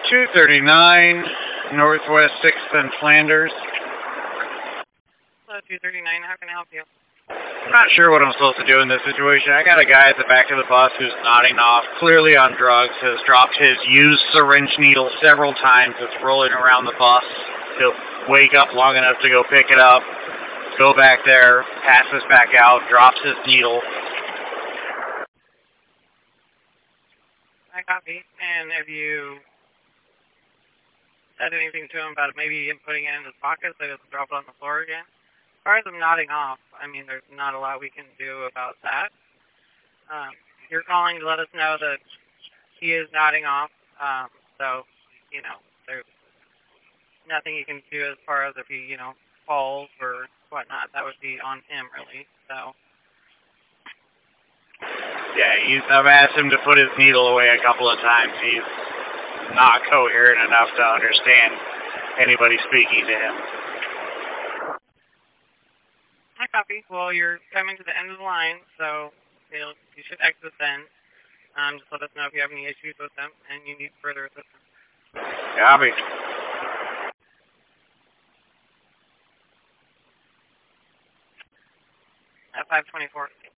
239, Northwest 6th and Flanders. Hello, 239, how can I help you? I'm not sure what I'm supposed to do in this situation. I got a guy at the back of the bus who's nodding off, clearly on drugs, has dropped his used syringe needle several times. It's rolling around the bus. He'll wake up long enough to go pick it up, go back there, passes back out, drops his needle. I copy. And have you said anything to him about maybe him putting it in his pocket so he doesn't drop it on the floor again? As far as him nodding off, I mean, there's not a lot we can do about that. You're calling to let us know that he is nodding off, so, you know, there's nothing you can do as far as if he, you know, falls or whatnot. That would be on him, really, so. Yeah, I've asked him to put his needle away a couple of times. He's not coherent enough to understand anybody speaking to him. I copy. Well, you're coming to the end of the line, so you should exit then. Just let us know if you have any issues with them and you need further assistance. Copy. At 524.